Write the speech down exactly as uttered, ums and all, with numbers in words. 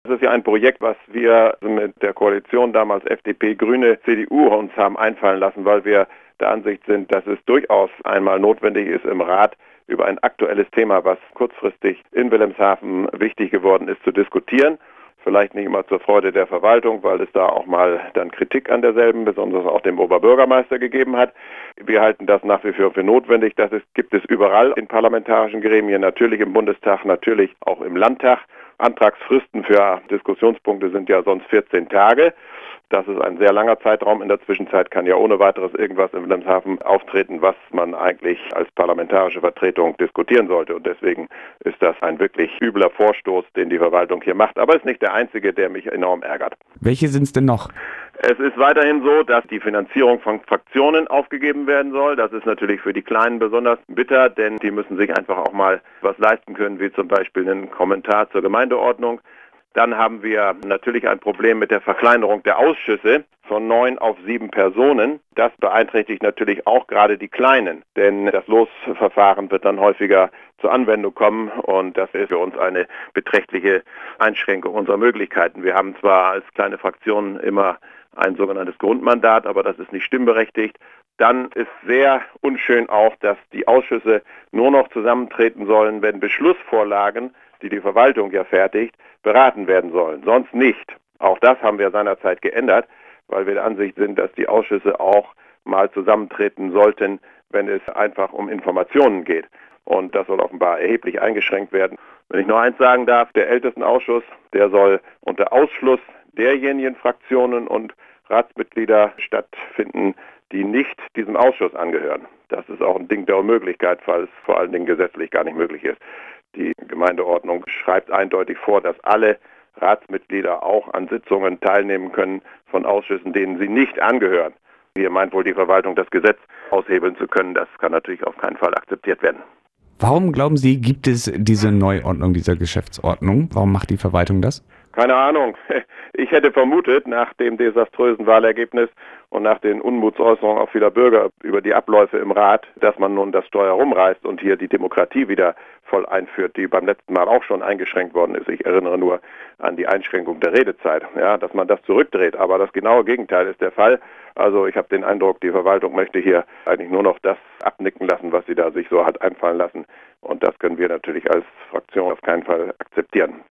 Das ist ja ein Projekt, was wir mit der Koalition damals F D P, Grüne, C D U uns haben einfallen lassen, weil wir der Ansicht sind, dass es durchaus einmal notwendig ist, im Rat über ein aktuelles Thema, was kurzfristig in Wilhelmshaven wichtig geworden ist, zu diskutieren. Vielleicht nicht immer zur Freude der Verwaltung, weil es da auch mal dann Kritik an derselben, besonders auch dem Oberbürgermeister gegeben hat. Wir halten das nach wie vor für notwendig. Das ist, gibt es überall in parlamentarischen Gremien, natürlich im Bundestag, natürlich auch im Landtag. Antragsfristen für Diskussionspunkte sind ja sonst vierzehn Tage. Das ist ein sehr langer Zeitraum. In der Zwischenzeit kann ja ohne weiteres irgendwas in Wilhelmshaven auftreten, was man eigentlich als parlamentarische Vertretung diskutieren sollte. Und deswegen ist das ein wirklich übler Vorstoß, den die Verwaltung hier macht. Aber es ist nicht der einzige, der mich enorm ärgert. Welche sind es denn noch? Es ist weiterhin so, dass die Finanzierung von Fraktionen aufgegeben werden soll. Das ist natürlich für die Kleinen besonders bitter, denn die müssen sich einfach auch mal was leisten können, wie zum Beispiel einen Kommentar zur Gemeindeordnung. Dann haben wir natürlich ein Problem mit der Verkleinerung der Ausschüsse von neun auf sieben Personen. Das beeinträchtigt natürlich auch gerade die Kleinen, denn das Losverfahren wird dann häufiger zur Anwendung kommen und das ist für uns eine beträchtliche Einschränkung unserer Möglichkeiten. Wir haben zwar als kleine Fraktion immer ein sogenanntes Grundmandat, aber das ist nicht stimmberechtigt. Dann ist sehr unschön auch, dass die Ausschüsse nur noch zusammentreten sollen, wenn Beschlussvorlagen, die die Verwaltung ja fertigt, beraten werden sollen, sonst nicht. Auch das haben wir seinerzeit geändert, weil wir der Ansicht sind, dass die Ausschüsse auch mal zusammentreten sollten, wenn es einfach um Informationen geht. Und das soll offenbar erheblich eingeschränkt werden. Wenn ich noch eins sagen darf, der Ältestenausschuss, der soll unter Ausschluss derjenigen Fraktionen und Ratsmitglieder stattfinden, die nicht diesem Ausschuss angehören. Das ist auch ein Ding der Unmöglichkeit, weil es vor allen Dingen gesetzlich gar nicht möglich ist. Die Gemeindeordnung schreibt eindeutig vor, dass alle Ratsmitglieder auch an Sitzungen teilnehmen können von Ausschüssen, denen sie nicht angehören. Hier meint wohl die Verwaltung, das Gesetz aushebeln zu können. Das kann natürlich auf keinen Fall akzeptiert werden. Warum, glauben Sie, gibt es diese Neuordnung dieser Geschäftsordnung? Warum macht die Verwaltung das? Keine Ahnung. Ich hätte vermutet, nach dem desaströsen Wahlergebnis und nach den Unmutsäußerungen auch vieler Bürger über die Abläufe im Rat, dass man nun das Steuer rumreißt und hier die Demokratie wieder voll einführt, die beim letzten Mal auch schon eingeschränkt worden ist. Ich erinnere nur an die Einschränkung der Redezeit, ja, dass man das zurückdreht. Aber das genaue Gegenteil ist der Fall. Also ich habe den Eindruck, die Verwaltung möchte hier eigentlich nur noch das abnicken lassen, was sie da sich so hat einfallen lassen. Und das können wir natürlich als Fraktion auf keinen Fall akzeptieren.